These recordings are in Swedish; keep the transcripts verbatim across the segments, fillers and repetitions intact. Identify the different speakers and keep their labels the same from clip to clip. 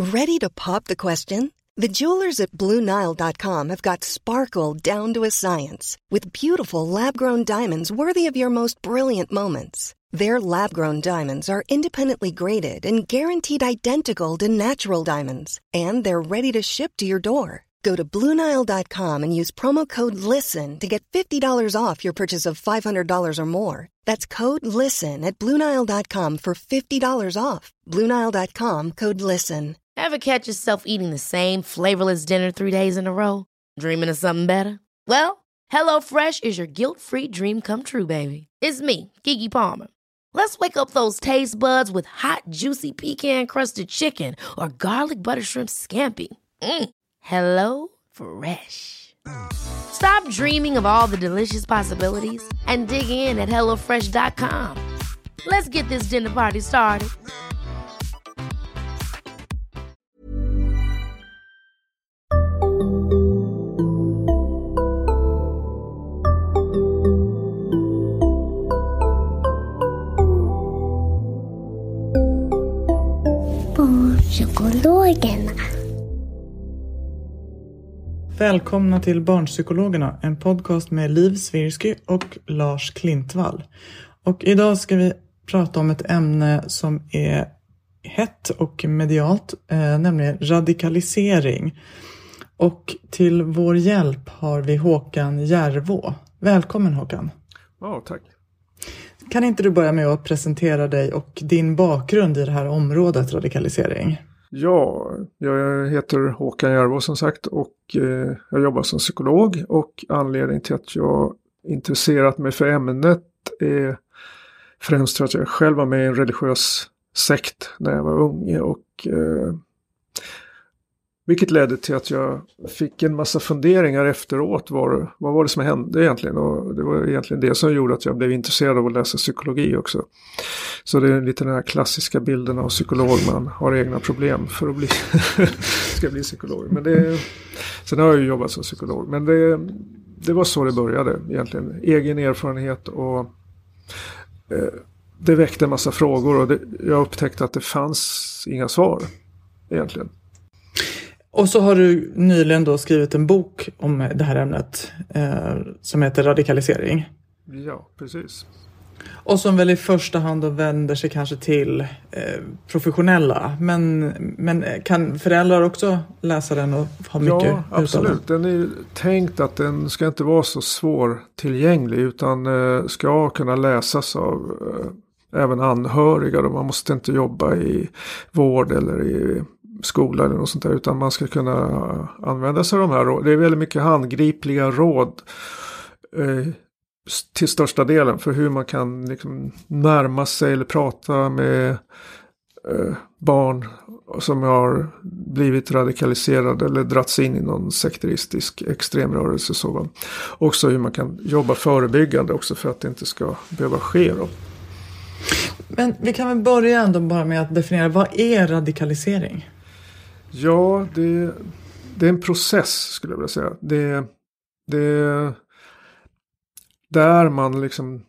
Speaker 1: Ready to pop the question? The jewelers at Blue Nile dot com have got sparkle down to a science with beautiful lab-grown diamonds worthy of your most brilliant moments. Their lab-grown diamonds are independently graded and guaranteed identical to natural diamonds, and they're ready to ship to your door. Go to Blue Nile dot com and use promo code LISTEN to get fifty dollars off your purchase of five hundred dollars or more. That's code LISTEN at Blue Nile dot com for fifty dollars off. Blue Nile dot com, code LISTEN.
Speaker 2: Ever catch yourself eating the same flavorless dinner three days in a row? Dreaming of something better? Well, HelloFresh is your guilt-free dream come true, baby. It's me, Keke Palmer. Let's wake up those taste buds with hot, juicy pecan-crusted chicken or garlic butter shrimp scampi. Mm. Hello Fresh. Stop dreaming of all the delicious possibilities and dig in at hello fresh dot com. Let's get this dinner party started.
Speaker 3: Barnpsykologerna.
Speaker 4: Välkomna till Barnpsykologerna, en podcast med Liv Svirsky och Lars Klintvall. Och idag ska vi prata om ett ämne som är hett och medialt, eh, nämligen radikalisering. Och till vår hjälp har vi Håkan Järvå. Välkommen Håkan.
Speaker 5: Ja, tack.
Speaker 4: Kan inte du börja med att presentera dig och din bakgrund i det här området radikalisering?
Speaker 5: Ja, jag heter Håkan Järvå som sagt och eh, jag jobbar som psykolog, och anledningen till att jag intresserat mig för ämnet är främst för att jag själv var med i en religiös sekt när jag var ung, och eh, vilket ledde till att jag fick en massa funderingar efteråt. Var, vad var det som hände egentligen? Och det var egentligen det som gjorde att jag blev intresserad av att läsa psykologi också. Så det är lite den här klassiska bilden av psykolog. Man har egna problem för att bli, ska bli psykolog. Men det, sen har jag ju jobbat som psykolog. Men det, det var så det började egentligen. Egen erfarenhet, och eh, det väckte en massa frågor. Och det, jag upptäckte att det fanns inga svar egentligen.
Speaker 4: Och så har du nyligen då skrivit en bok om det här ämnet eh, som heter Radikalisering.
Speaker 5: Ja, precis.
Speaker 4: Och som väl i första hand då vänder sig kanske till eh, professionella. Men, men kan föräldrar också läsa den och ha mycket
Speaker 5: Ja, absolut. Den är ju tänkt att den ska inte vara så svår tillgänglig, utan eh, ska kunna läsas av eh, även anhöriga. Man måste inte jobba i vård eller i skola eller något sånt där, utan man ska kunna använda sig av de här råd. Det är väldigt mycket handgripliga råd eh, till största delen för hur man kan liksom närma sig eller prata med eh, barn som har blivit radikaliserade eller dragits in i någon sekteristisk extremrörelse. Så. Också hur man kan jobba förebyggande också för att det inte ska behöva ske då.
Speaker 4: Men vi kan väl börja ändå bara med att definiera, vad är radikalisering? Ja,
Speaker 5: det, det är en process skulle jag vilja säga. Det, det där man liksom,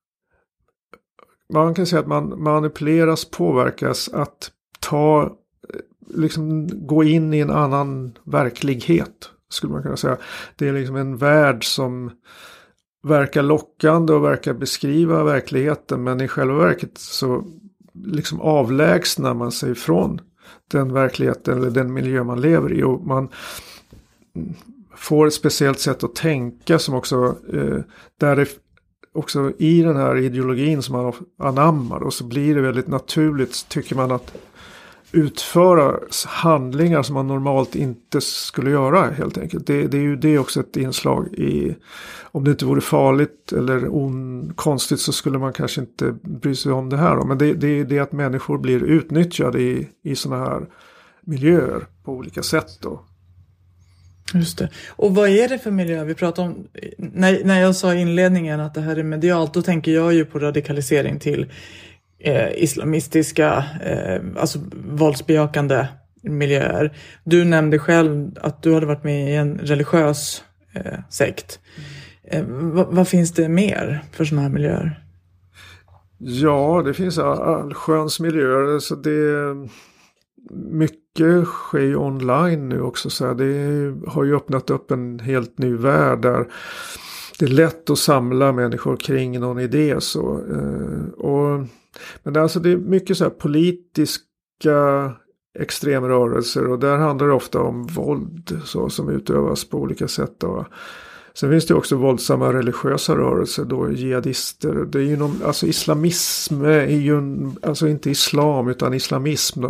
Speaker 5: man kan säga att man manipuleras, påverkas att ta, liksom gå in i en annan verklighet skulle man kunna säga. Det är liksom en värld som verkar lockande och verkar beskriva verkligheten, men i själva verket så liksom avlägsnar man sig från den verkligheten eller den miljö man lever i, och man får ett speciellt sätt att tänka som också eh, där det också i den här ideologin som man anammar, och så blir det väldigt naturligt tycker man att utföra handlingar som man normalt inte skulle göra helt enkelt. Det, det är ju det också ett inslag i, om det inte vore farligt eller on, konstigt så skulle man kanske inte bry sig om det här då. Men det, det är det att människor blir utnyttjade i, i såna här miljöer på olika sätt då.
Speaker 4: Just det. Och vad är det för miljö vi pratar om? När, när jag sa i inledningen att det här är medialt, då tänker jag ju på radikalisering till Eh, islamistiska, eh, alltså våldsbejakande miljöer. Du nämnde själv att du hade varit med i en religiös eh, sekt. Eh, vad, vad finns det mer för sådana här miljöer?
Speaker 5: Ja, det finns allsköns miljöer. Så det, mycket sker ju online nu också. Så här, det har ju öppnat upp en helt ny värld där det är lätt att samla människor kring någon idé. Så, eh, och, men det är, alltså, det är mycket så här politiska extremrörelser och där handlar det ofta om våld så, som utövas på olika sätt. Då. Sen finns det också våldsamma religiösa rörelser, då jihadister. Det är ju någon, alltså islamism är ju en, alltså inte islam utan islamism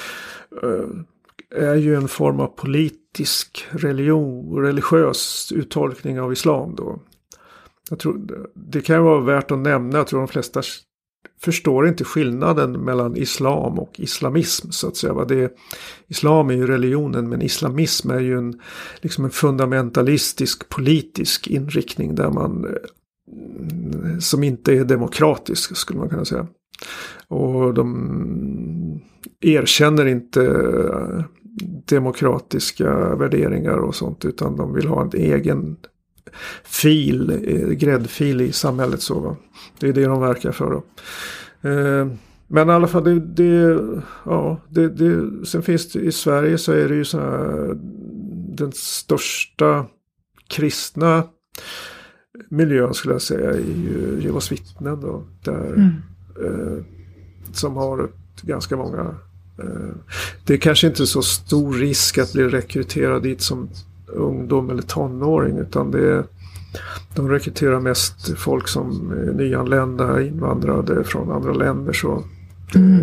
Speaker 5: är ju en form av politisk religion, religiös uttolkning av islam då. Jag tror, det kan vara värt att nämna, jag tror de flesta förstår inte skillnaden mellan islam och islamism så att säga. Vad det är, islam är ju religionen men islamism är ju en, liksom en fundamentalistisk politisk inriktning där man som inte är demokratisk skulle man kunna säga. Och de erkänner inte demokratiska värderingar och sånt utan de vill ha en egen fil, gräddfil i samhället så va. Det är det de verkar för då. Eh, men i alla fall det, det ja, det, det, sen finns det i Sverige så är det ju så här, den största kristna miljön skulle jag säga är ju Jehovas vittnen då, där mm. eh, som har ganska många eh, det är kanske inte så stor risk att bli rekryterad dit som ungdom eller tonåring utan det är, de rekryterar mest folk som är nyanlända, invandrade från andra länder så. Mm.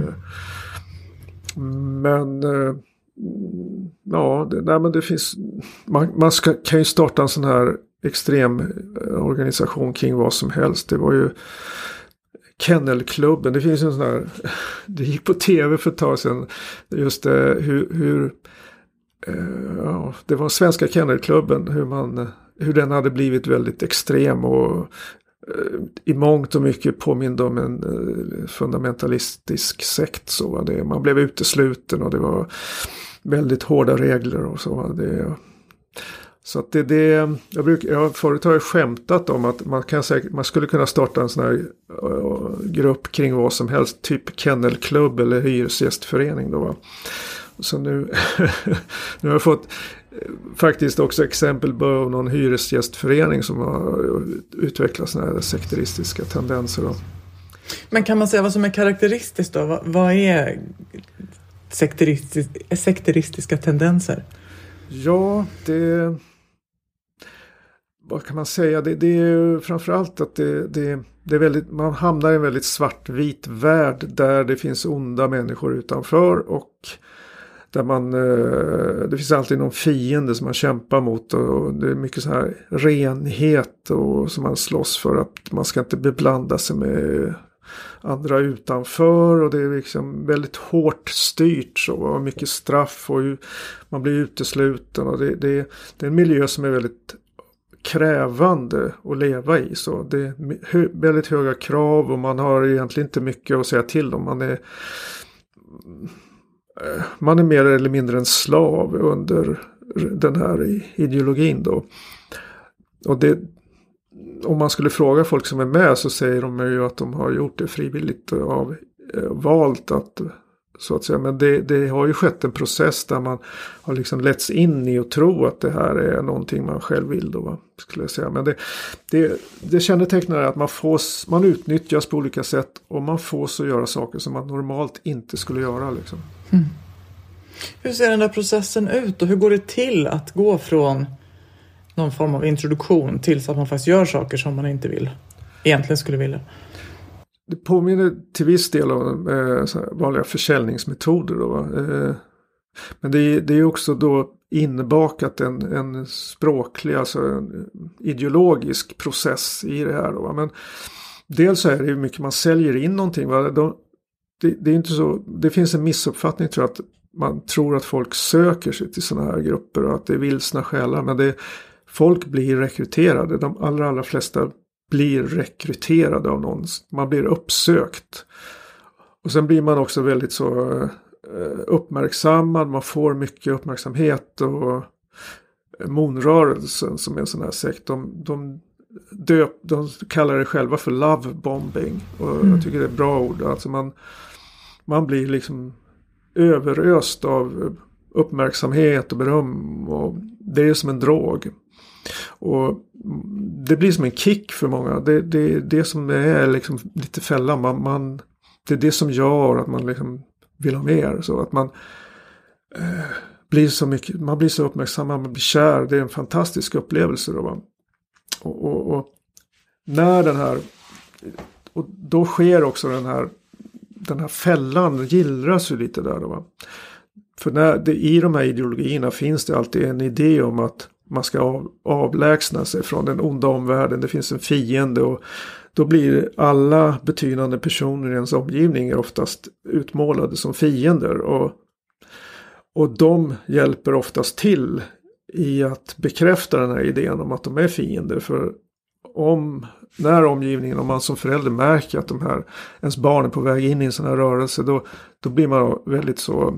Speaker 5: Men ja, det, nej, men det finns man, man ska, kan ju starta en sån här extrem organisation kring vad som helst. Det var ju Kennelklubben, det finns en sån här det gick på tv för ett tag sedan just det, hur, hur ja, det var Svenska Kennelklubben hur man hur den hade blivit väldigt extrem och eh, i mångt och mycket påminner om en eh, fundamentalistisk sekt så var det. Man blev utesluten och det var väldigt hårda regler och så var det. Så att det det jag brukar jag förut har jag skämtat om att man kan säkert man skulle kunna starta en sån här uh, grupp kring vad som helst typ kennelklubb eller hyresgästförening då va. Så nu nu har jag fått faktiskt också exempel på någon hyresgästförening som har utvecklat såna här sekteristiska tendenser då.
Speaker 4: Men kan man säga vad som är karaktäristiskt då? Vad, vad är sekteristis, sekteristiska tendenser?
Speaker 5: Ja, det vad kan man säga? Det, det är framförallt att det, det, det är väldigt, man hamnar i en väldigt svartvit värld där det finns onda människor utanför och där man, det finns alltid någon fiende som man kämpar mot och det är mycket så här renhet och som man slåss för att man ska inte beblanda sig med andra utanför och det är liksom väldigt hårt styrt så och mycket straff och man blir utesluten och det, det, det är en miljö som är väldigt krävande att leva i så det är hö, väldigt höga krav och man har egentligen inte mycket att säga till om man är man är mer eller mindre en slav under den här ideologin då. Och det, om man skulle fråga folk som är med så säger de ju att de har gjort det frivilligt och av, valt att så att säga. Men det, det har ju skett en process där man har liksom letts in i att tro att det här är någonting man själv vill då va? Skulle jag säga. Men det, det, det kännetecknar att man, får, man utnyttjas på olika sätt och man får så göra saker som man normalt inte skulle göra liksom. Mm.
Speaker 4: Hur ser den där processen ut och hur går det till att gå från någon form av introduktion tills att man faktiskt gör saker som man inte vill, egentligen skulle vilja?
Speaker 5: Det påminner till viss del om eh, så här vanliga försäljningsmetoder då, eh, men det är, det är också då inbakat en, en språklig, alltså en ideologisk process i det här då, men dels så är det ju mycket man säljer in någonting va? De, det, det är inte så, det finns en missuppfattning tror jag att man tror att folk söker sig till sådana här grupper och att det är vilsna själar, men det, folk blir rekryterade, de allra, allra flesta blir rekryterade av någon, man blir uppsökt och sen blir man också väldigt så uppmärksammad, man får mycket uppmärksamhet och Monrörelsen som är en sån här sekt, de, de, döp, de kallar det själva för love bombing och mm. jag tycker det är ett bra ord, alltså man, man blir liksom överöst av uppmärksamhet och beröm. Och det är som en drog. Och det blir som en kick för många. Det är det, det som är liksom lite fällan. Man, man, det är det som gör att man liksom vill ha mer. Så att man eh, blir så mycket, man blir så uppmärksam, man blir kär. Det är en fantastisk upplevelse då, va? Och, och, och när den här, och då sker också den här den här fällan gillras ju lite där då, va? För när det, i de här ideologierna finns det alltid en idé om att man ska av, avlägsna sig från den onda omvärlden. Det finns en fiende och då blir alla betydande personer i ens omgivning oftast utmålade som fiender. Och, och de hjälper oftast till i att bekräfta den här idén om att de är fiender. För om, när omgivningen, om man som förälder märker att de här, ens barn är på väg in i en sån här rörelse, då, då blir man väldigt så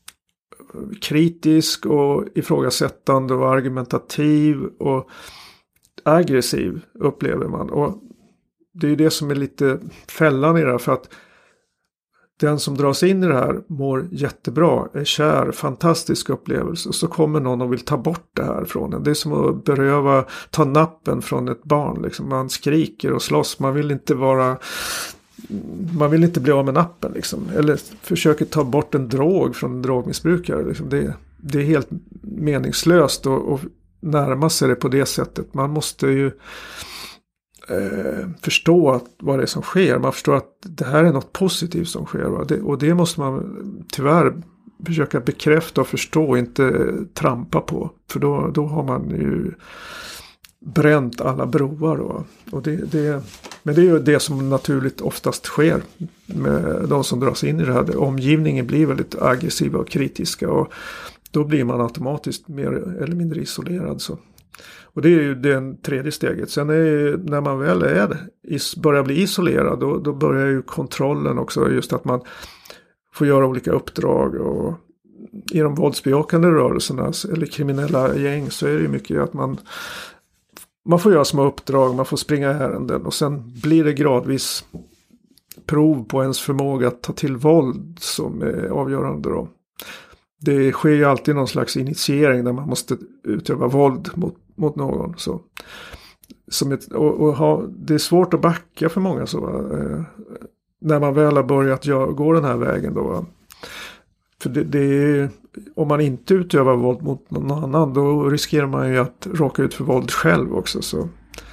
Speaker 5: kritisk och ifrågasättande och argumentativ och aggressiv upplever man. Och det är ju det som är lite fällan i det här, för att den som dras in i det här mår jättebra, är kär, fantastisk upplevelse. Och så kommer någon och vill ta bort det här från en. Det är som att beröva, ta nappen från ett barn. Liksom. Man skriker och slåss, man vill inte vara... Man vill inte bli av med nappen liksom. Eller försöker ta bort en drog från en drogmissbrukare. Liksom. Det, det är helt meningslöst att, att närma sig det på det sättet. Man måste ju eh, förstå att, vad det är som sker. Man förstår att det här är något positivt som sker. Va? Det, och det måste man tyvärr försöka bekräfta och förstå och inte trampa på. För då, då har man ju bränt alla broar då. Och det, det, men det är ju det som naturligt oftast sker med de som dras in i det här. Omgivningen blir väldigt aggressiva och kritiska och då blir man automatiskt mer eller mindre isolerad. Så. Och det är ju det tredje steget. Sen är ju, när man väl är, börjar bli isolerad, då, då börjar ju kontrollen också, just att man får göra olika uppdrag. Och i de våldsbejakande rörelserna eller kriminella gäng så är det ju mycket att man Man får göra små uppdrag, man får springa ärenden och sen blir det gradvis prov på ens förmåga att ta till våld som är avgörande då. Det sker ju alltid någon slags initiering där man måste utöva våld mot, mot någon. Så. Som ett, och, och ha, det är svårt att backa för många så, eh, när man väl har börjat gör, gå den här vägen då. För det, det är, om man inte utövar våld mot någon annan, då riskerar man ju att råka ut för våld själv också. Så,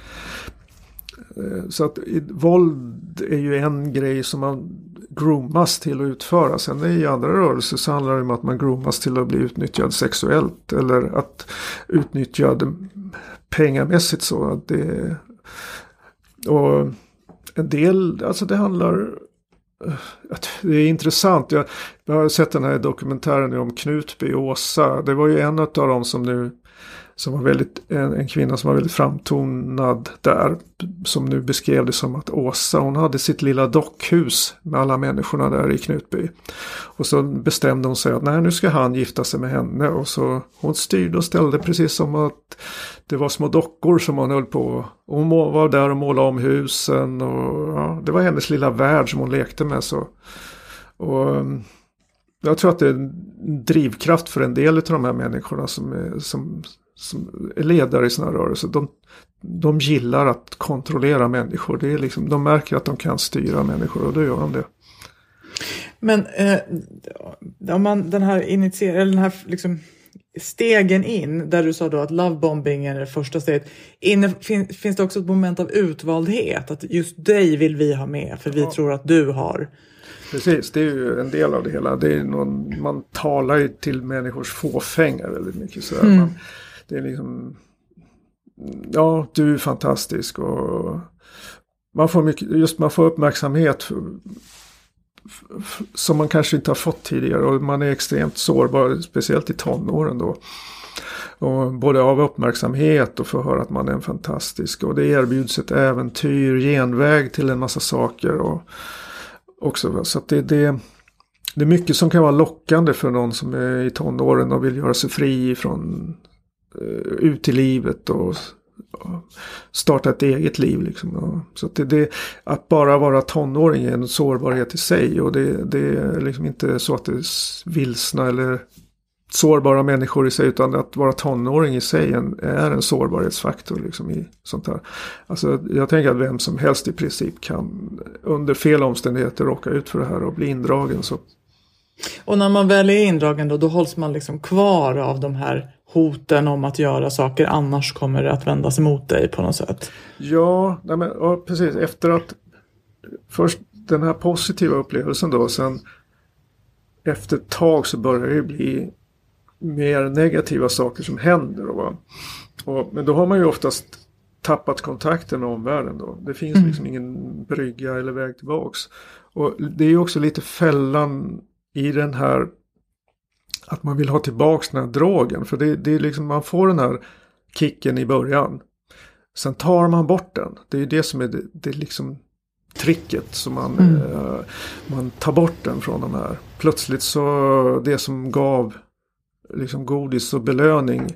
Speaker 5: så att våld är ju en grej som man groomas till att utföra. Sen i andra rörelser så handlar det om att man groomas till att bli utnyttjad sexuellt eller att utnyttjad pengamässigt. Så att det, och en del, alltså det handlar... Det är intressant. Jag, jag har sett den här dokumentären nu om Knutby och Åsa. Det var ju en av dem som nu som var väldigt, en, en kvinna som var väldigt framtonad där, som nu beskrev det som att Åsa, hon hade sitt lilla dockhus med alla människorna där i Knutby. Och så bestämde hon sig att nej, nu ska han gifta sig med henne. Och så hon styrde och ställde precis som att det var små dockor som hon höll på. Och hon var där och målade om husen. Och ja, det var hennes lilla värld som hon lekte med. Så. Och jag tror att det är en drivkraft för en del av de här människorna som är, som, som är ledare i såna här rörelser. De, de gillar att kontrollera människor. Det är liksom, de märker att de kan styra människor och då gör de det.
Speaker 4: Men eh, om man den här initierar, eller den här liksom stegen in, där du sa då att lovebombing är det första steget, inne, fin, finns det också ett moment av utvaldhet, att just dig vill vi ha med för vi ja. tror att du har.
Speaker 5: Precis, det är ju en del av det hela. Det är någon, man talar ju till människors fåfänga väldigt mycket. Så mm. man, det är liksom, ja, du är fantastisk och man får mycket, just man får uppmärksamhet för, för, som man kanske inte har fått tidigare, och man är extremt sårbar, speciellt i tonåren då. Och både av uppmärksamhet och för höra att man är en fantastisk, och det erbjuds ett äventyr, genväg till en massa saker och också, så att det, det, det är mycket som kan vara lockande för någon som är i tonåren och vill göra sig fri från uh, ut i livet och starta ett eget liv liksom. Så att det, det, att bara vara tonåring är en sårbarhet i sig, och det, det är liksom inte så att det är vilsna eller sårbara människor i sig, utan att vara tonåring i sig en, är en sårbarhetsfaktor liksom i sånt här. Alltså jag tänker att vem som helst i princip kan under fel omständigheter råka ut för det här och bli indragen. Så.
Speaker 4: Och när man väl är indragen då, då hålls man liksom kvar av de här hoten om att göra saker, annars kommer det att vändas emot dig på något sätt.
Speaker 5: Ja, nej men, ja precis. Efter att först den här positiva upplevelsen då, sen efter ett tag så börjar det bli mer negativa saker som händer. Då, va? Och, men då har man ju oftast tappat kontakten med omvärlden då. Det finns mm. liksom ingen brygga eller väg tillbaks. Och det är ju också lite fällan i den här att man vill ha tillbaks den här drogen. För det, det är liksom, man får den här kicken i början. Sen tar man bort den. Det är ju det som är det, det är liksom tricket som man, mm. eh, man tar bort den från de här. Plötsligt så det som gav liksom godis och belöning,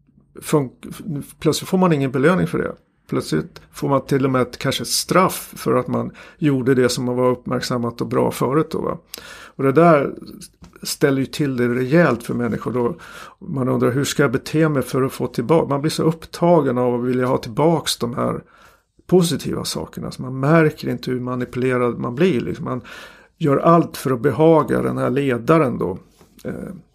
Speaker 5: fun- plötsligt får man ingen belöning för det. Plötsligt får man till och med ett, kanske ett straff för att man gjorde det som man var uppmärksammat och bra förut då, va? Och det där ställer ju till det rejält för människor då. Man undrar, hur ska jag bete mig för att få tillbaka? Man blir så upptagen av att vilja ha tillbaks de här positiva sakerna. Så man märker inte hur manipulerad man blir. Liksom. Man gör allt för att behaga den här ledaren då. Eh,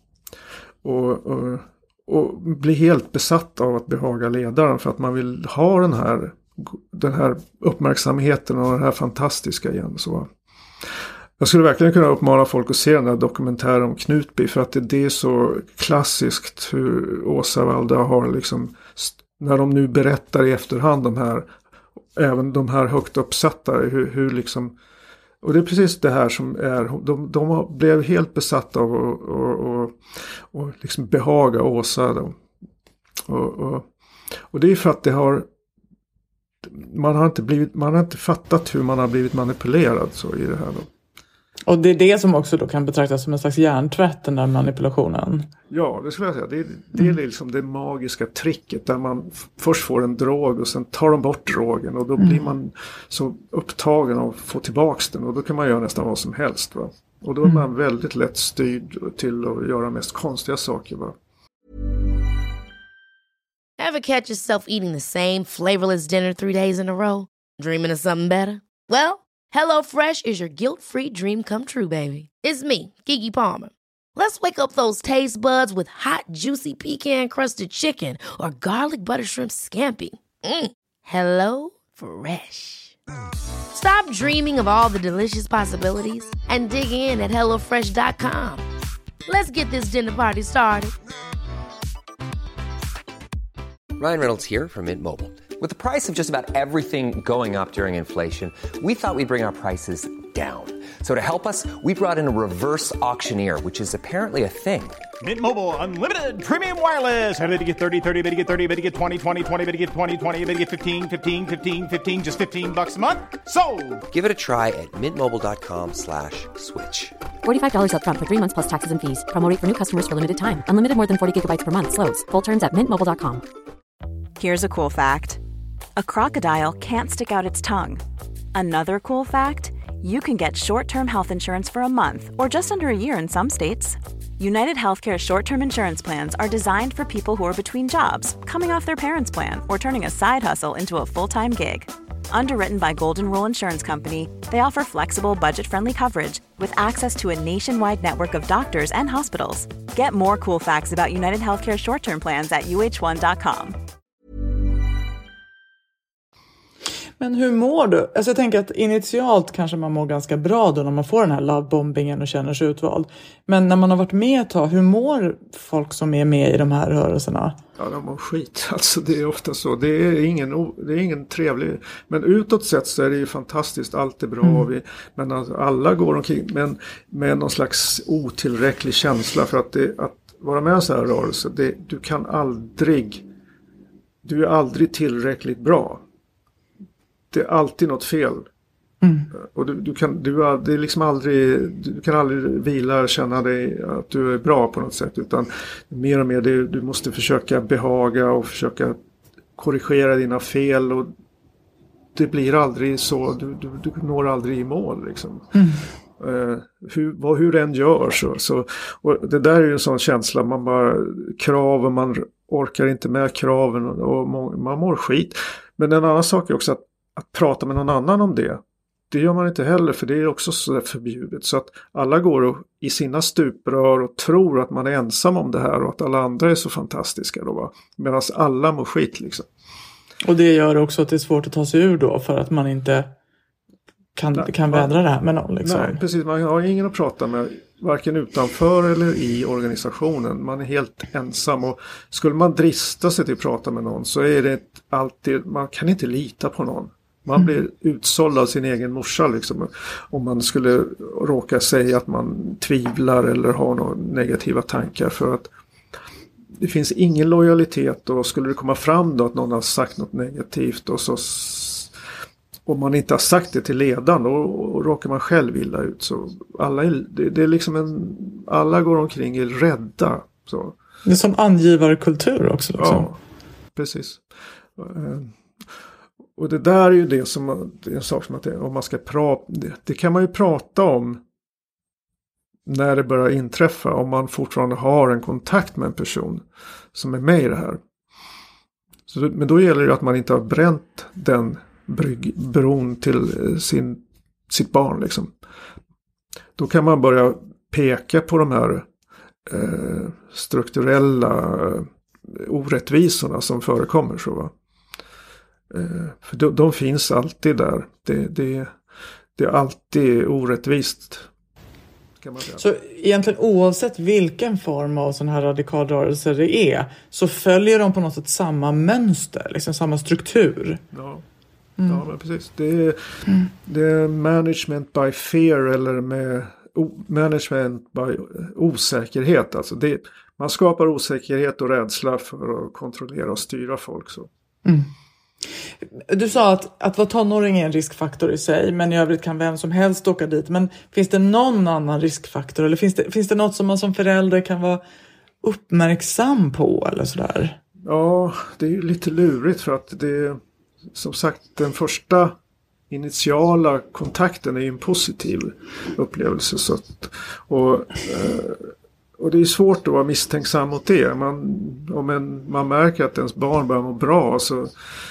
Speaker 5: och, och, och blir helt besatt av att behaga ledaren för att man vill ha den här, den här uppmärksamheten och det här fantastiska igen. Så. Jag skulle verkligen kunna uppmana folk att se den här dokumentären om Knutby, för att det, det är så klassiskt hur Åsa Waldau har liksom, när de nu berättar i efterhand de här, även de här högt uppsatta, hur, hur liksom, och det är precis det här som är, de, de blev helt besatta av att och, och, och liksom behaga Åsa då. Och, och, och det är för att det har, man har inte blivit, man har inte fattat hur man har blivit manipulerad så i det här då.
Speaker 4: Och det är det som också då kan betraktas som en slags hjärntvätt, den där manipulationen.
Speaker 5: Ja, det skulle jag säga. Det är, det är liksom det magiska tricket där man f- först får en drog och sen tar de bort drogen. Och då mm. blir man så upptagen av att få tillbaka den. Och då kan man göra nästan vad som helst. Va? Och då är man mm. väldigt lätt styrd till att göra mest konstiga saker. Va?
Speaker 2: Ever catch yourself eating the same flavorless dinner three days in a row? Dreaming of something better? Well, HelloFresh is your guilt-free dream come true, baby. It's me, Keke Palmer. Let's wake up those taste buds with hot, juicy pecan-crusted chicken or garlic butter shrimp scampi. Mm. Hello Fresh. Stop dreaming of all the delicious possibilities and dig in at hello fresh dot com. Let's get this dinner party started.
Speaker 3: Ryan Reynolds here from Mint Mobile. With the price of just about everything going up during inflation, we thought we'd bring our prices down. So to help us, we brought in a reverse auctioneer, which is apparently a thing.
Speaker 6: Mint Mobile Unlimited Premium Wireless. How to get thirty, thirty, how to get thirty, how to get twenty, twenty, twenty, how to get twenty, twenty, how to get fifteen, fifteen, fifteen, fifteen, just fifteen bucks a month? Sold!
Speaker 3: Give it a try at mintmobile.com slash switch.
Speaker 7: forty-five dollars up front for three months plus taxes and fees. Promo rate for new customers for limited time. Unlimited more than forty gigabytes per month. Slows full terms at mint mobile dot com.
Speaker 8: Here's a cool fact. A crocodile can't stick out its tongue. Another cool fact, you can get short-term health insurance for a month or just under a year in some states. United Healthcare short-term insurance plans are designed for people who are between jobs, coming off their parents' plan, or turning a side hustle into a full-time gig. Underwritten by Golden Rule Insurance Company, they offer flexible, budget-friendly coverage with access to a nationwide network of doctors and hospitals. Get more cool facts about United Healthcare short-term plans at u h one dot com.
Speaker 4: Men hur mår du? Alltså jag tänker att initialt kanske man mår ganska bra då när man får den här lovebombingen och känner sig utvald. Men när man har varit med ett tag, hur mår folk som är med i de här rörelserna?
Speaker 5: Ja, de mår skit. Alltså det är ofta så. Det är ingen, det är ingen trevlig... Men utåt sett så är det ju fantastiskt. Allt är bra. Mm. Vi, men alltså, alla går omkring men med någon slags otillräcklig känsla för att, det, att vara med i en sån här rörelse. Det, du kan aldrig... Du är aldrig tillräckligt bra. Det är alltid något fel. Mm. Och du, du kan du är, det är liksom aldrig, du kan aldrig vila och känna dig att du är bra på något sätt, utan mer och mer det, du måste försöka behaga och försöka korrigera dina fel och det blir aldrig så, du, du, du når aldrig i mål liksom. Mm. Uh, hur, vad, hur den gör så, så och det där är ju en sån känsla, man bara krav och man orkar inte med kraven och, och man, man mår skit. Men en annan sak är också att, att prata med någon annan om det. Det gör man inte heller, för det är också så förbjudet. Så att alla går och, i sina stuprör och tror att man är ensam om det här och att alla andra är så fantastiska då, va? Medan alla mår skit liksom.
Speaker 4: Och det gör också att det är svårt att ta sig ur då, för att man inte kan, nej, kan vädra man, det här med någon liksom.
Speaker 5: Nej, precis. Man har ingen att prata med, varken utanför eller i organisationen. Man är helt ensam, och skulle man drista sig till att prata med någon så är det alltid, man kan inte lita på någon. Man mm. blir utsåld av sin egen morsa liksom, om man skulle råka säga att man tvivlar eller har några negativa tankar, för att det finns ingen lojalitet, och skulle det komma fram då att någon har sagt något negativt och så om man inte har sagt det till ledaren, och, och råkar man själv illa ut, så alla är, det, det är liksom en, alla går omkring är rädda så.
Speaker 4: Det är som angivarkultur också liksom.
Speaker 5: Ja, precis. Och det där är ju det som, det är en sak som att det, om man ska prata, det, det kan man ju prata om när det börjar inträffa, om man fortfarande har en kontakt med en person som är med i det här. Så, men då gäller det att man inte har bränt den brygg, bron till sin, sitt barn liksom. Då kan man börja peka på de här eh, strukturella orättvisorna som förekommer så, va? Eh, för de, de finns alltid där. Det, det, det är alltid orättvist.
Speaker 4: Så egentligen oavsett vilken form av sån här radikalrörelser det är, så följer de på något sätt samma mönster, liksom samma struktur.
Speaker 5: Ja, mm. ja men precis. Det är, mm. det är management by fear, eller med o, management by osäkerhet. Alltså det, man skapar osäkerhet och rädsla för att kontrollera och styra folk. Så.
Speaker 4: Mm. Du sa att, att vara tonåring är en riskfaktor i sig, men i övrigt kan vem som helst åka dit. Men finns det någon annan riskfaktor, eller finns det, finns det något som man som förälder kan vara uppmärksam på eller sådär?
Speaker 5: Ja, det är ju lite lurigt, för att det, som sagt, den första initiala kontakten är ju en positiv upplevelse. Så att, och, och det är svårt att vara misstänksam mot det. Man, om en, man märker att ens barn börjar må bra, så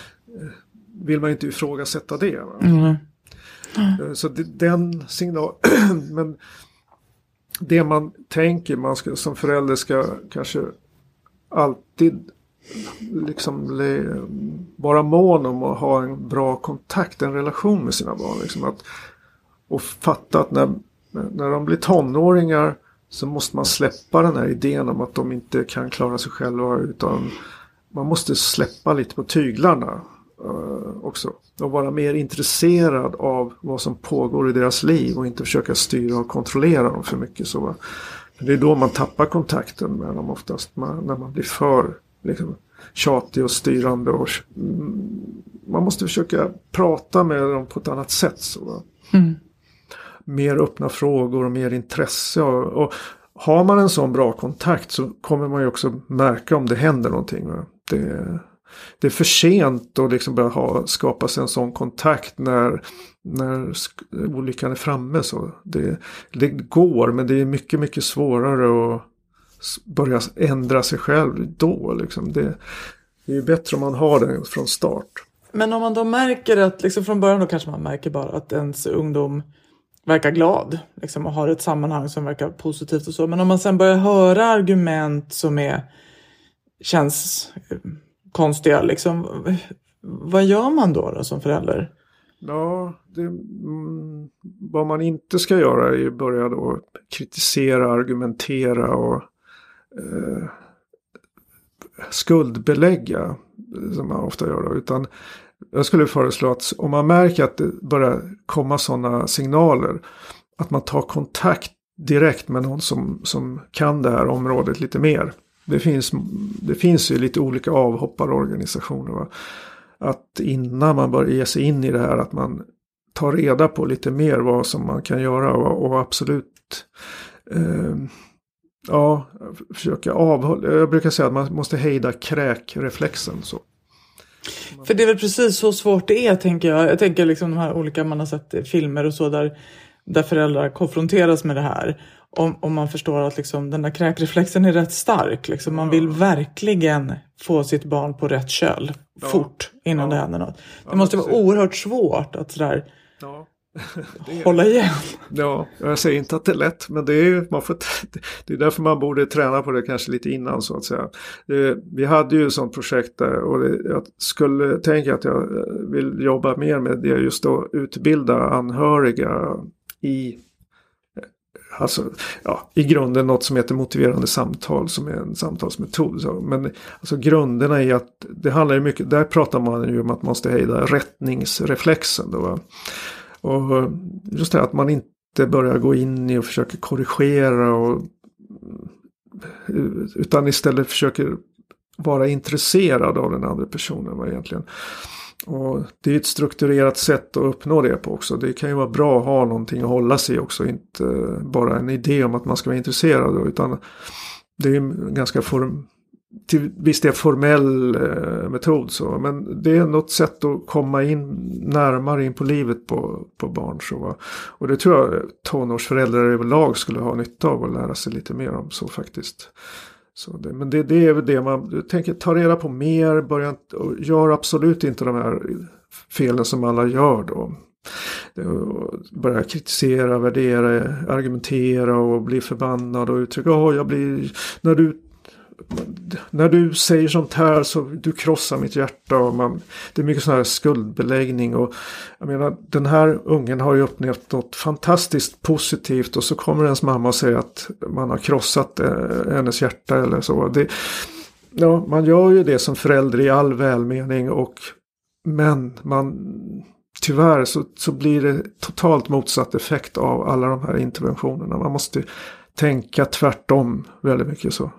Speaker 5: vill man inte ifrågasätta det. Mm. Mm. Så det, den signal, men det man tänker man ska, som förälder ska kanske alltid liksom le, vara mån om att ha en bra kontakt, en relation med sina barn. Liksom att, och fatta att när, när de blir tonåringar så måste man släppa den här idén om att de inte kan klara sig själva, utan man måste släppa lite på tyglarna uh, också. Och vara mer intresserad av vad som pågår i deras liv, och inte försöka styra och kontrollera dem för mycket. Så. Det är då man tappar kontakten med dem oftast, man, när man blir för liksom, tjatig och styrande. Och, mm, man måste försöka prata med dem på ett annat sätt. Så. Mm. Mer öppna frågor och mer intresse. Och, och har man en sån bra kontakt så kommer man ju också märka om det händer någonting. Va? Det, det är för sent att liksom börja ha, skapa sig en sån kontakt när, när olyckan är framme. Så det, det går, men det är mycket, mycket svårare att börja ändra sig själv då. Liksom. Det, det är ju bättre om man har det från start.
Speaker 4: Men om man då märker att, liksom från början då kanske man märker bara att ens ungdom verkar glad liksom, och har ett sammanhang som verkar positivt och så. Men om man sen börjar höra argument som är, känns konstiga, liksom, vad gör man då, då som förälder?
Speaker 5: Ja, det, mm, vad man inte ska göra är att börja då kritisera, argumentera och eh, skuldbelägga, som man ofta gör. Utan jag skulle föreslå att om man märker att det börjar komma sådana signaler, att man tar kontakt direkt med någon som, som kan det här området lite mer. Det finns, det finns ju lite olika avhopparorganisationer. Va? Att innan man börjar ge sig in i det här, att man tar reda på lite mer vad som man kan göra, och, och absolut eh, ja, försöka avhålla. Jag brukar säga att man måste hejda kräkreflexen så.
Speaker 4: För det är väl precis så svårt det är, tänker jag. Jag tänker liksom de här olika, man har sett filmer och så där, där föräldrar konfronteras med det här. Om, om man förstår att liksom, den där kräkreflexen är rätt stark. Liksom. Man vill verkligen få sitt barn på rätt köl
Speaker 5: ja.
Speaker 4: fort innan
Speaker 5: ja.
Speaker 4: det händer något. Det
Speaker 5: ja,
Speaker 4: måste vara oerhört svårt att sådär
Speaker 5: ja.
Speaker 4: hålla igen.
Speaker 5: Ja, jag säger inte att det är lätt, men det är ju, man får, det är därför man borde träna på det kanske lite innan, så att säga. Vi hade ju ett sånt projekt där, och det, jag skulle tänka att jag vill jobba mer med det, just att utbilda anhöriga i, alltså, ja, i grunden något som heter motiverande samtal, som är en samtalsmetod. Så. Men alltså, grunderna är att det handlar ju mycket, där pratar man ju om att man måste hejda rättningsreflexen då, va? Och just det att man inte börjar gå in i och försöker korrigera, och, utan istället försöker vara intresserad av den andra personen, va, egentligen. Och det är ett strukturerat sätt att uppnå det på också. Det kan ju vara bra att ha någonting att hålla sig också, inte bara en idé om att man ska vara intresserad, utan det är en ganska form, till viss del formell eh, metod så, men det är något sätt att komma in närmare in på livet på, på barn så, va? Och det tror jag tonårsföräldrar överlag skulle ha nytta av att lära sig lite mer om så faktiskt. Så det, men det, det är väl det man tänker, ta reda på mer, börja inte, och gör absolut inte de här felen som alla gör då. Börja kritisera, värdera, argumentera och bli förbannad och uttrycka, oh, jag blir, när du när du säger sånt här så du krossar mitt hjärta, och man, det är mycket sån här skuldbeläggning, och jag menar, den här ungen har ju upplevt något fantastiskt positivt, och så kommer ens mamma och säger att man har krossat eh, hennes hjärta eller så. Det, ja, man gör ju det som förälder i all välmening, och men man tyvärr så, så blir det totalt motsatt effekt av alla de här interventionerna. Man måste tänka tvärtom väldigt mycket så.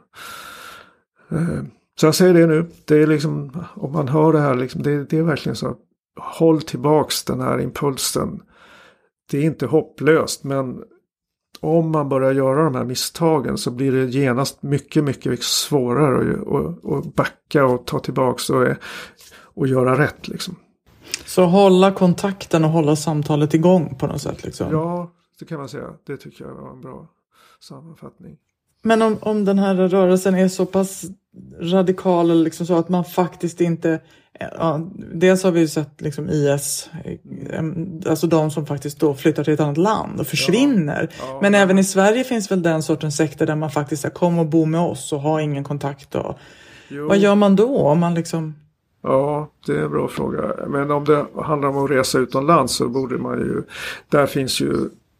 Speaker 5: Så jag säger det nu, det är liksom, om man hör det här, liksom, det, det är verkligen så, håll tillbaks den här impulsen. Det är inte hopplöst, men om man börjar göra de här misstagen så blir det genast mycket, mycket svårare att, att backa och ta tillbaks och, och göra rätt liksom.
Speaker 4: Så hålla kontakten och hålla samtalet igång på något sätt liksom?
Speaker 5: Ja, det kan man säga. Det tycker jag var en bra sammanfattning.
Speaker 4: Men om, om den här rörelsen är så pass radikal liksom, så att man faktiskt inte... Ja, dels har vi ju sett liksom I S, alltså de som faktiskt då flyttar till ett annat land och försvinner. Ja, ja, men ja. Även i Sverige finns väl den sortens sekter där man faktiskt säger, kom och bo med oss och ha ingen kontakt. Och, vad gör man då om man liksom...
Speaker 5: Ja, det är en bra fråga. Men om det handlar om att resa utomlands så borde man ju... Där finns ju...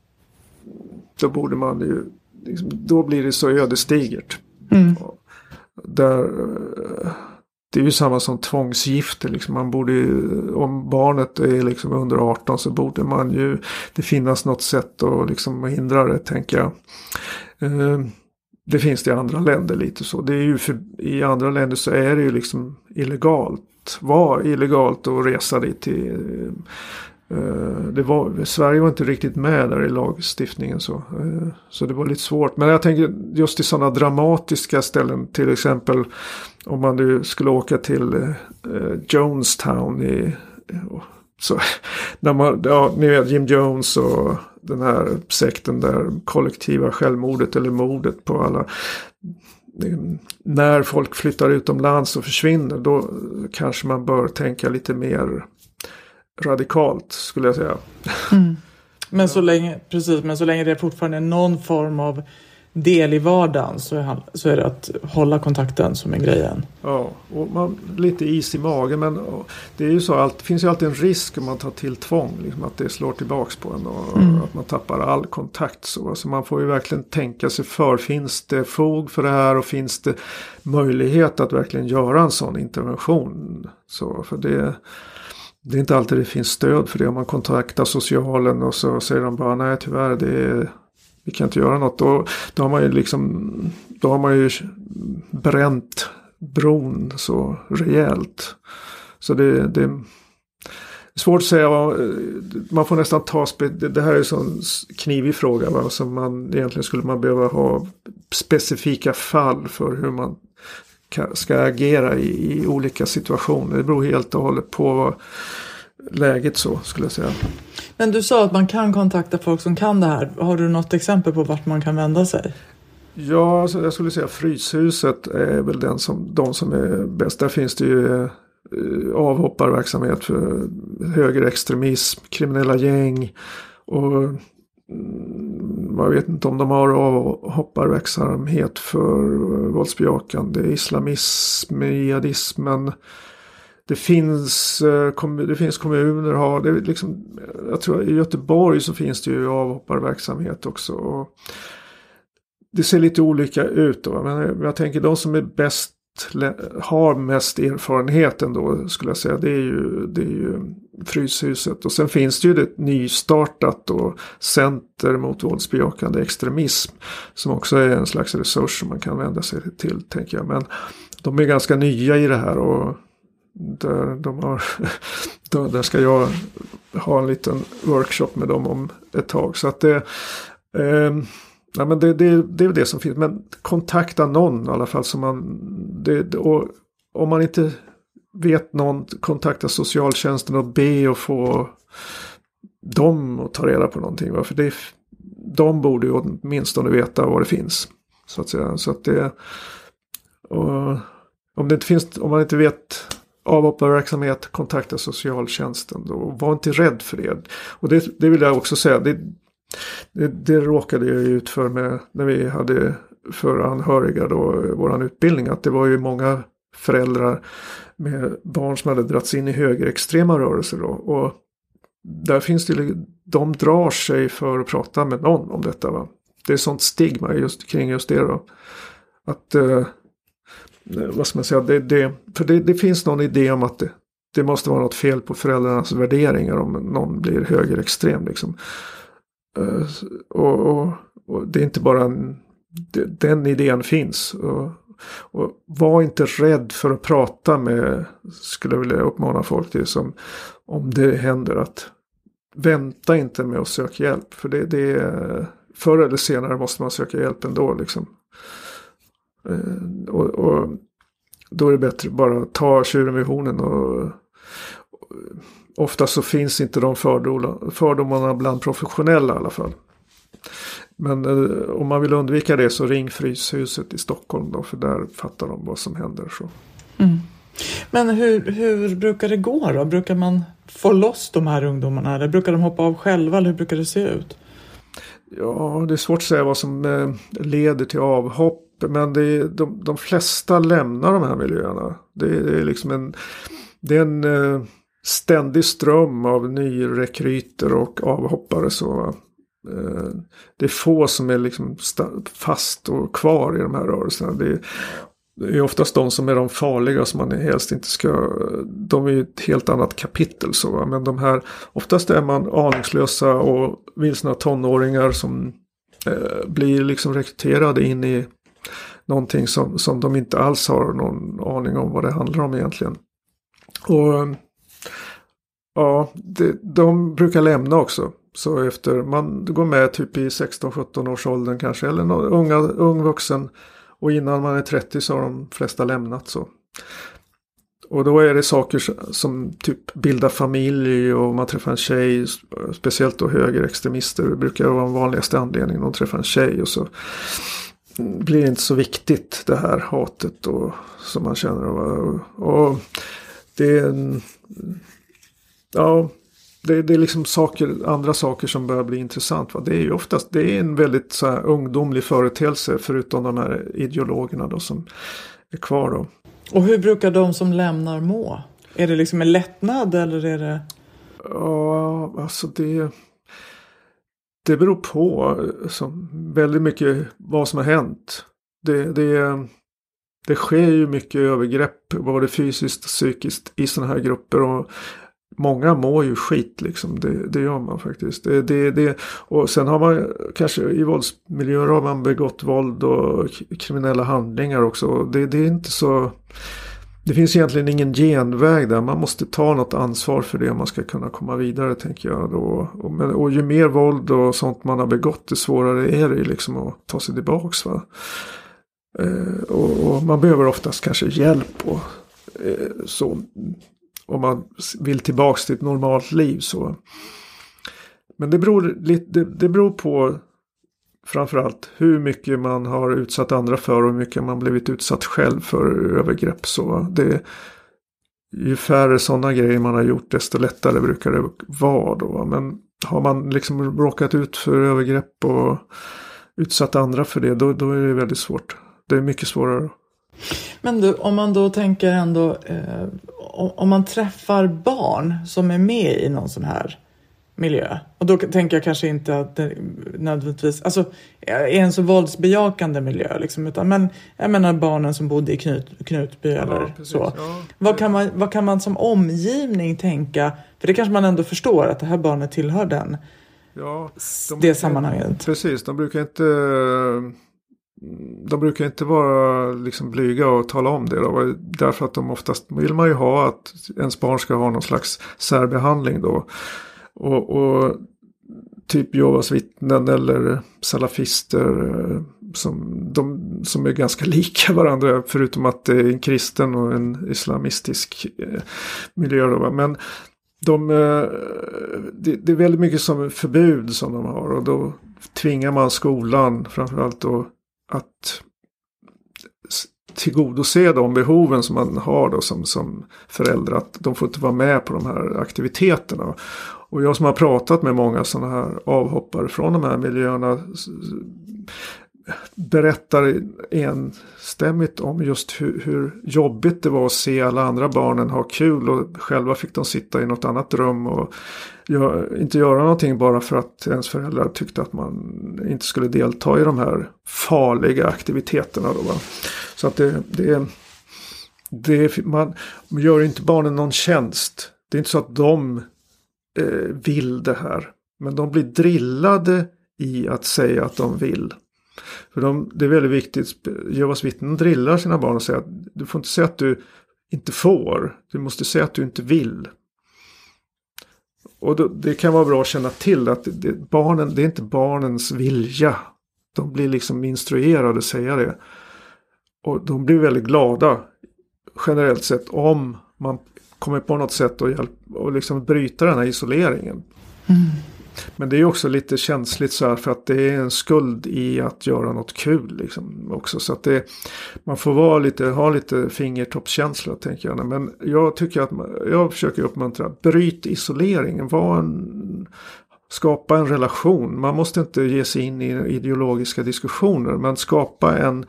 Speaker 5: Då borde man ju... Liksom, då blir det så ödesdigert. Mm. Där... Det är ju samma som tvångsgifte. Liksom. Man borde ju, om barnet är liksom under arton så borde man ju... Det finnas något sätt att liksom hindra det, tänker jag. Uh, det finns det i andra länder lite så. Det är ju för, i andra länder så är det ju liksom illegalt. Var illegalt att resa dit till... Uh, det var, Sverige var inte riktigt med där i lagstiftningen så. Uh, så det var lite svårt. Men jag tänker just i sådana dramatiska ställen, till exempel om man nu skulle åka till uh, Jonestown i... Uh, så, när man, ja, ni vet Jim Jones och den här sekten där, kollektiva självmordet eller mordet på alla. När folk flyttar utomlands och försvinner, då kanske man bör tänka lite mer radikalt, skulle jag säga.
Speaker 4: Mm. Men så länge, precis, men så länge det är fortfarande någon form av del i vardagen så är, så är det att hålla kontakten som är grejen.
Speaker 5: Ja, och man, lite is i magen, men det är ju så, allt, det finns ju alltid en risk om man tar till tvång, liksom att det slår tillbaks på en och mm. att man tappar all kontakt. Så alltså man får ju verkligen tänka sig för, finns det fog för det här och finns det möjlighet att verkligen göra en sån intervention? Så, för det Det är inte alltid det finns stöd för det. Om man kontaktar socialen och så säger de bara nej tyvärr, det är, vi kan inte göra något. Då, då har man ju liksom då har man ju bränt bron så rejält. Så det, det är svårt att säga. Man får nästan ta det här är en sån knivig fråga, va, som man egentligen skulle man behöva ha specifika fall för hur man ska, ska agera i, i olika situationer. Det beror helt och hållet på vad läget så skulle jag säga.
Speaker 4: Men du sa att man kan kontakta folk som kan det här. Har du något exempel på vart man kan vända sig?
Speaker 5: Ja, alltså jag skulle säga Fryshuset är väl den som, de som är bäst. Där finns det ju eh, avhopparverksamhet för högerextremism, kriminella gäng och mm, jag vet inte om de har avhopparverksamhet för våldsbejakande islamism, jihadismen. Det finns, det finns kommuner har det liksom, jag tror i Göteborg så finns det ju avhopparverksamhet också. Och det ser lite olika ut då, men jag tänker de som är bäst, har mest erfarenhet ändå skulle jag säga, det är ju, det är ju Fryshuset. Och sen finns det ju ett nystartat och center mot våldsbejakande extremism som också är en slags resurs som man kan vända sig till, tänker jag. Men de är ganska nya i det här och där, de har, där ska jag ha en liten workshop med dem om ett tag. Så att det, eh, ja, men det, det, det är det som finns. Men kontakta någon i alla fall. Som man, det, och om man inte vet någon, kontakta socialtjänsten och be och få dem att ta reda på någonting. För det, de borde ju åtminstone veta vad det finns. Så att säga. Så att det, och om det inte finns, om man inte vet avhopparverksamhet, kontakta socialtjänsten då. Var inte rädd för det. Och det, det vill jag också säga. Det, det, det råkade jag ut för med, när vi hade för anhöriga då, våran utbildning. Att det var ju många föräldrar med barn som hade dragits in i högerextrema rörelser då. Och där finns det, de drar sig för att prata med någon om detta. Va? Det är sånt stigma just kring just det då. Att eh, vad ska man säga, det, det, för det, det finns någon idé om att det, det måste vara något fel på föräldrarnas värderingar om någon blir högerextrem liksom. Uh, och, och, och det är inte bara en, det, den idén finns och, och var inte rädd för att prata med, skulle jag vilja uppmana folk till, som om det händer, att vänta inte med att söka hjälp, för det, det är, förr eller senare måste man söka hjälp ändå liksom. Uh, och, och då är det bättre bara ta tjuren vid hornen och, och ofta så finns inte de fördomar, fördomarna bland professionella i alla fall. Men uh, om man vill undvika det så ring Fryshuset i Stockholm då, för där fattar de vad som händer så.
Speaker 4: Mm. Men hur, hur brukar det gå då? Brukar man få loss de här ungdomarna eller brukar de hoppa av själva eller hur brukar det se ut?
Speaker 5: Ja, det är svårt att säga vad som eh, leder till avhopp. Men det är, de, de flesta lämnar de här miljöerna. Det är, det är liksom en, det är en eh, ständig ström av nyrekryter och avhoppare. Så, eh, det är få som är liksom sta- fast och kvar i de här rörelserna. Det är, det är oftast de som är de farliga som man helst inte ska... De är ju ett helt annat kapitel. Så, men de här, oftast är man aningslösa och vilsna tonåringar som eh, blir liksom rekryterade in i någonting som, som de inte alls har någon aning om vad det handlar om egentligen. Och ja, det, de brukar lämna också. Så efter man går med typ i sexton sjutton års åldern kanske, eller någon unga, ung vuxen, och innan man är trettio så har de flesta lämnat så. Och då är det saker som typ bilda familj och man träffar en tjej, speciellt då högerextremister, det brukar vara den vanligaste anledningen, de träffar en tjej och så blir det inte så viktigt det här hatet och, som man känner. Och, och det är en, ja, det, det är liksom saker, andra saker som börjar bli intressant. Va? Det är ju oftast, det är en väldigt så här ungdomlig företeelse förutom de här ideologerna då som är kvar då.
Speaker 4: Och hur brukar de som lämnar må? Är det liksom en lättnad eller är det...
Speaker 5: Ja, alltså det... Det beror på som väldigt mycket vad som har hänt. Det, det, det sker ju mycket övergrepp, både fysiskt och psykiskt i sådana här grupper. Och många mår ju skit liksom, det, det gör man faktiskt. Det, det, det, och sen har man kanske i våldsmiljöer har man begått våld och kriminella handlingar också. Det, det är inte så... Det finns egentligen ingen genväg där. Man måste ta något ansvar för det om man ska kunna komma vidare, tänker jag. Då. Och, men, och ju mer våld och sånt man har begått, det svårare är det liksom att ta sig tillbaks. Va? Eh, och, och man behöver oftast kanske hjälp och eh, så. Om man vill tillbaks till ett normalt liv så. Men det beror, lite, det, det beror på framförallt hur mycket man har utsatt andra för och hur mycket man blivit utsatt själv för övergrepp. Så det, ju färre sådana grejer man har gjort desto lättare brukar det vara då. Men har man liksom råkat ut för övergrepp och utsatt andra för det, då, då är det väldigt svårt. Det är mycket svårare.
Speaker 4: Men du, om man då tänker ändå, eh, om man träffar barn som är med i någon sån här miljö. Och då tänker jag kanske inte att det nödvändigtvis, alltså är en så våldsbejakande miljö liksom, utan men jag menar barnen som bodde i Knut, Knutby ja, eller precis, så. Ja. Vad kan man, vad kan man som omgivning tänka, för det kanske man ändå förstår att det här barnet tillhör den, ja, de det sammanhanget.
Speaker 5: Precis, de brukar inte de brukar inte vara liksom blyga och tala om det då, därför att de oftast vill man ju ha att ens barn ska ha någon slags särbehandling då. Och, och typ Jehovas vittnen eller salafister som, de, som är ganska lika varandra förutom att det är en kristen och en islamistisk eh, miljö då, men de, eh, det, det är väldigt mycket som förbud som de har och då tvingar man skolan framförallt då att tillgodose de behoven som man har då som, som förälder, att de får inte vara med på de här aktiviteterna. Och jag som har pratat med många sådana här avhoppare från de här miljöerna berättar enstämmigt om just hur, hur jobbigt det var att se alla andra barnen ha kul och själva fick de sitta i något annat rum och gör, inte göra någonting bara för att ens föräldrar tyckte att man inte skulle delta i de här farliga aktiviteterna då, va? Så att det, det, det man gör inte barnen någon tjänst. Det är inte så att de eh, vill det här, men de blir drillade i att säga att de vill. För de, det är väldigt viktigt. Jehovas vittnen drillar sina barn och säger att du får inte säga att du inte får. Du måste säga att du inte vill. Och då, det kan vara bra att känna till att det, barnen, det är inte barnens vilja. De blir liksom instruerade att säga det. Och de blir väldigt glada generellt sett om man kommer på något sätt att hjälpa och liksom bryta den här isoleringen. Mm. Men det är också lite känsligt så här för att det är en skuld i att göra något kul liksom också. Så att det, man får vara lite, ha lite fingertoppskänsla tänker jag. Men jag tycker att man, jag försöker uppmuntra, bryt isoleringen, var en, skapa en relation. Man måste inte ge sig in i ideologiska diskussioner, men skapa en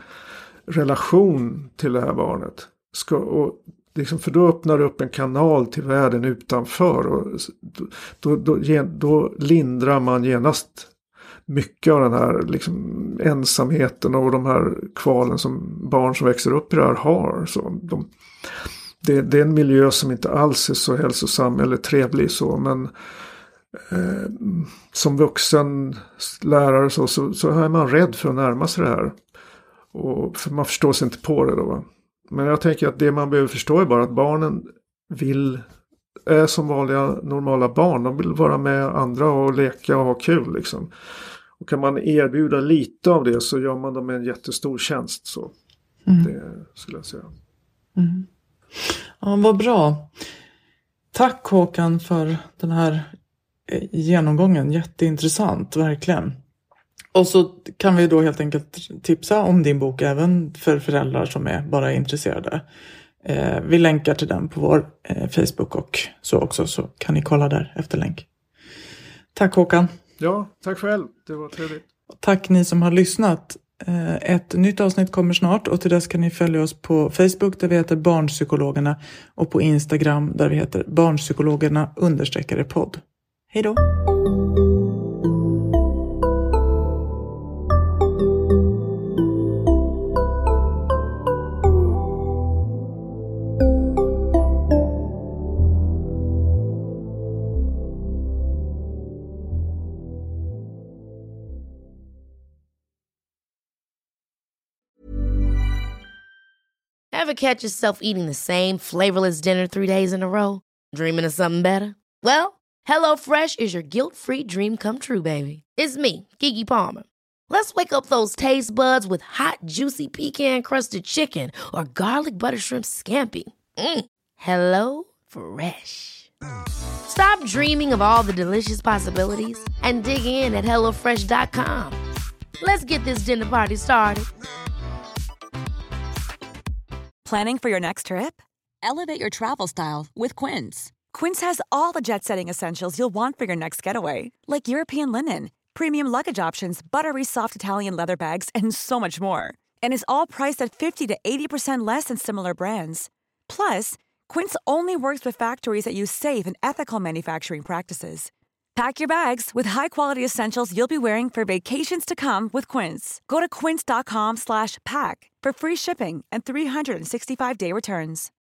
Speaker 5: relation till det här barnet. Ska, och liksom, för då öppnar det upp en kanal till världen utanför och då, då, då, då lindrar man genast mycket av den här liksom, ensamheten och de här kvalen som barn som växer upp i det här har. Så de, det, det är en miljö som inte alls är så hälsosam eller trevlig så, men eh, som vuxen lärare så, så, så är man rädd för att närma sig det här. Och för man förstår sig inte på det då, va? Men jag tänker att det man behöver förstå är bara att barnen vill, är som vanliga normala barn. De vill vara med andra och leka och ha kul liksom. Och kan man erbjuda lite av det så gör man dem en jättestor tjänst. Så mm. Det skulle jag säga.
Speaker 4: Mm. Ja, vad bra. Tack Håkan för den här genomgången. Jätteintressant, verkligen. Och så kan vi då helt enkelt tipsa om din bok även för föräldrar som är bara intresserade. Eh, vi länkar till den på vår eh, Facebook och så också, så kan ni kolla där efter länk. Tack Håkan.
Speaker 5: Ja, tack själv. Det var trevligt.
Speaker 4: Tack ni som har lyssnat. Eh, ett nytt avsnitt kommer snart och till dess kan ni följa oss på Facebook där vi heter Barnpsykologerna och på Instagram där vi heter Barnpsykologerna understreckare podd. Hej då!
Speaker 2: Ever catch yourself eating the same flavorless dinner three days in a row? Dreaming of something better? Well, HelloFresh is your guilt-free dream come true, baby. It's me, Keke Palmer. Let's wake up those taste buds with hot, juicy pecan-crusted chicken or garlic butter shrimp scampi. Mm. Hello Fresh. Stop dreaming of all the delicious possibilities and dig in at hello fresh dot com. Let's get this dinner party started.
Speaker 9: Planning for your next trip? Elevate your travel style with Quince. Quince has all the jet-setting essentials you'll want for your next getaway, like European linen, premium luggage options, buttery soft Italian leather bags, and so much more. And is all priced at fifty to eighty percent less than similar brands. Plus, Quince only works with factories that use safe and ethical manufacturing practices. Pack your bags with high-quality essentials you'll be wearing for vacations to come with Quince. Go to quince dot com slash pack for free shipping and three sixty-five day returns.